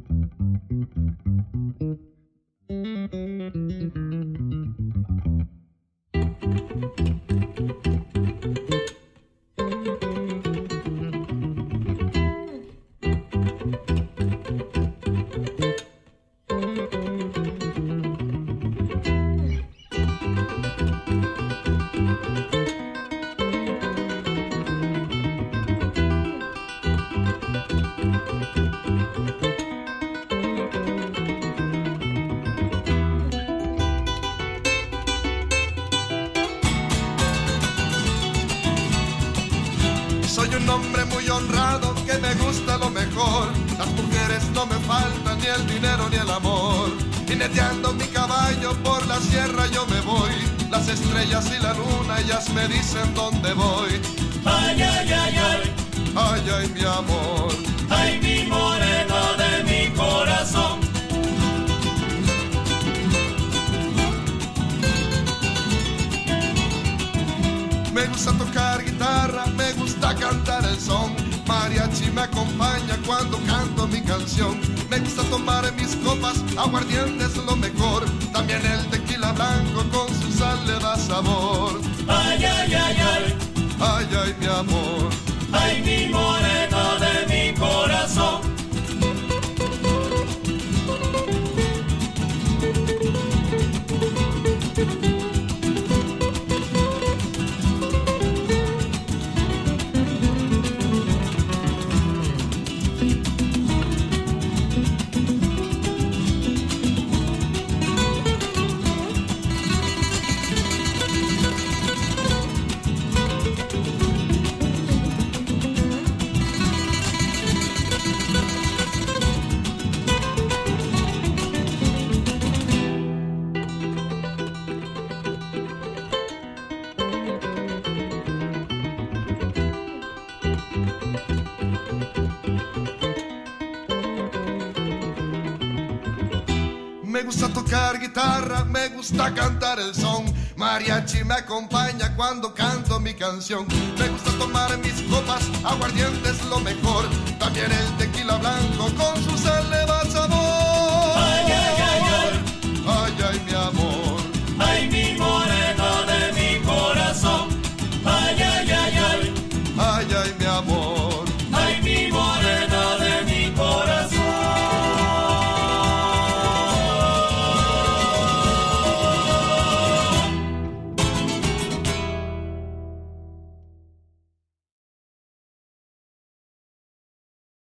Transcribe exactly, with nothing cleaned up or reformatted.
Soy un hombre muy honrado que me gusta lo mejor. Las mujeres no me faltan, ni el dinero ni el amor. Jineteando mi caballo por la sierra yo me voy. Las estrellas y la luna ellas me dicen dónde voy. Ay, ay, ay, ay, ay, ay, mi amor. Ay, mi morena de mi corazón. Me gusta tocar guitarra, me gusta cantar el son. Mariachi me acompaña cuando canto mi canción. Me gusta tomar mis copas, aguardiente es lo mejor. También el tequila blanco con su sal le da sabor. Ay, ay, ay, ay, ay, ay, mi amor. Ay, mi morena de mi corazón. Me gusta tocar guitarra, me gusta cantar el son. Mariachi me acompaña cuando canto mi canción. Me gusta tomar mis copas, aguardiente es lo mejor. También el